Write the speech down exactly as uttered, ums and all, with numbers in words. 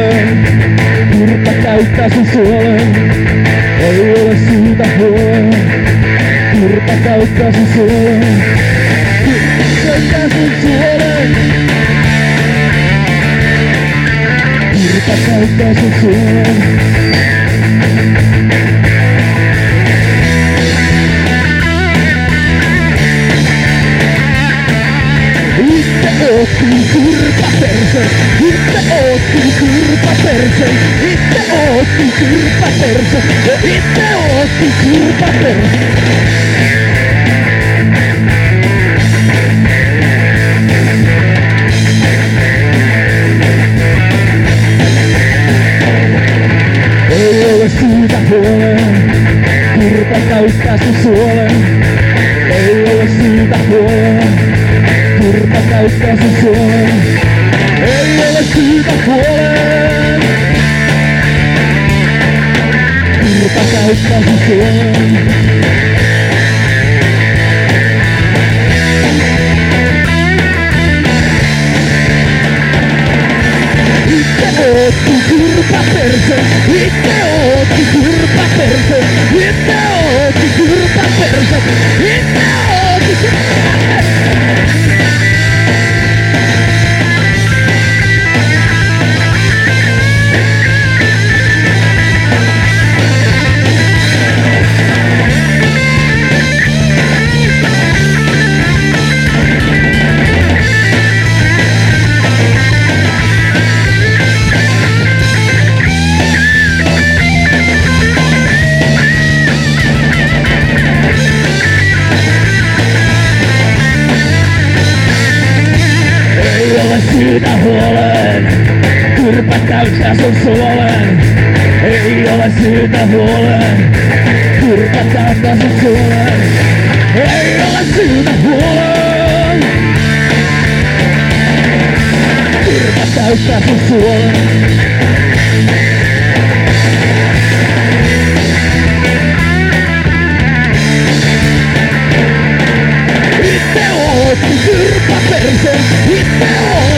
huolen, turpa täyttää sun suolen. Ei ole syytä huolen, turpa täyttää sun suolen. Täyttää sun suolen. Turpa täyttää sun suolen. Oot kuin turpa perse, itse oot kuin turpa perse, itse oot kuin turpa perse, itse oot kuin turpa perse. Ei ole syytä huoleen, turpa täyttää sun suolen. Ei ole syytä huoleen. Turpa täyttää sun suolen. Ei ole syytä huoleen. Turpa täyttää sun suolen. Itse oot kuin turpa perse. Itse oot kuin turpa perse. Itse oot kuin turpa perse. Itse oot kuin turpa perse. Syytä huoleen, turpa täyttää sun suolen. Ei ole syytä huoleen, turpa täyttää sun suolen. Ei ole syytä huoleen, turpa täyttää sun suolen. Itse oot kuin turpa perse, itse oot.